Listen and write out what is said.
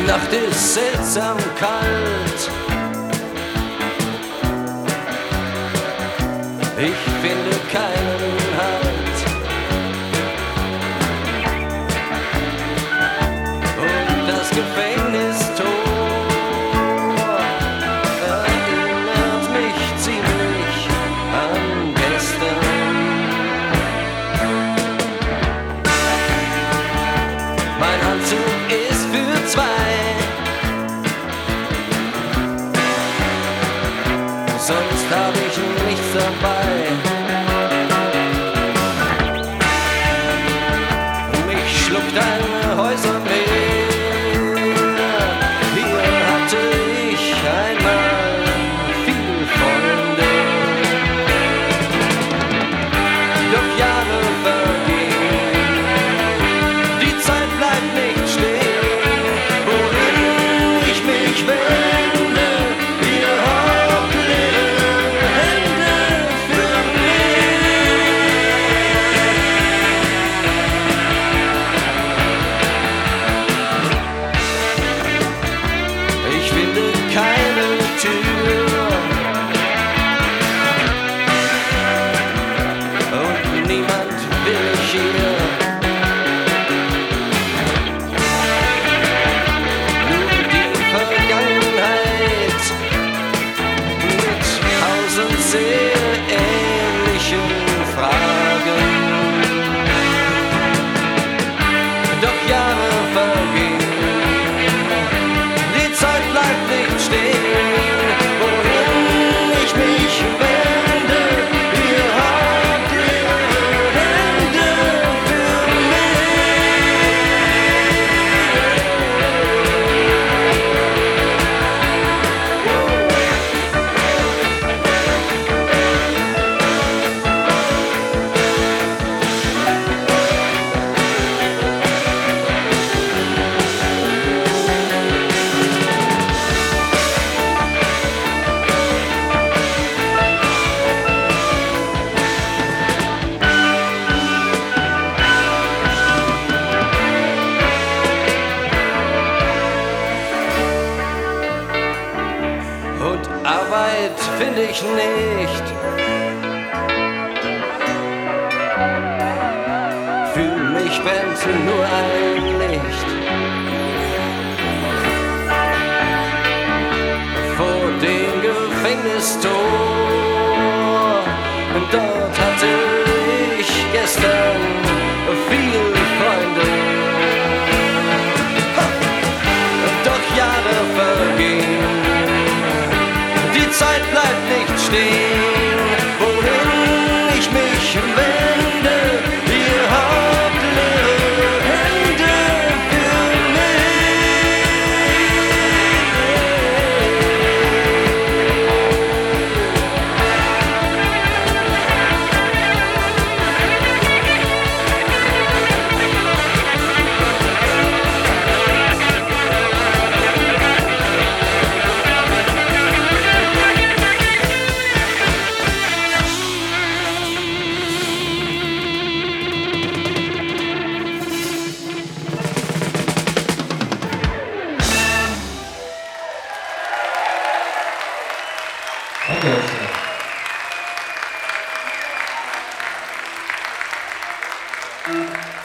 Nacht ist seltsam kalt. Ich finde keinen Halt. Und das Gefängnistor erinnert mich ziemlich an gestern. Mein Anzug ist für zwei, sonst hab ich nichts dabei. Mich schluckt ein Häusermeer. Hier hatte ich einmal viele Freunde. Doch Jahre vergehen, die Zeit bleibt nicht stehen. Wohin ich mich wende, ihr habt leere Hände für mich. Ich finde keine Tür und niemand will ich hier. Nur die Vergangenheit mit tausend sehr ähnlichen Fragen. Doch Jahre vergehen, die Zeit bleibt nicht stehen. Wohin ich mich wende, ihr habt leere Hände für und Arbeit finde ich nicht. Für mich brennt nur ein Licht. Vor dem Gefängnistor, dort hatte ich gestern viele Freunde. Doch Jahre vergehen, die Zeit bleibt nicht stehen. Wohin ich mich wende, ihr habt leere Hände für Danke.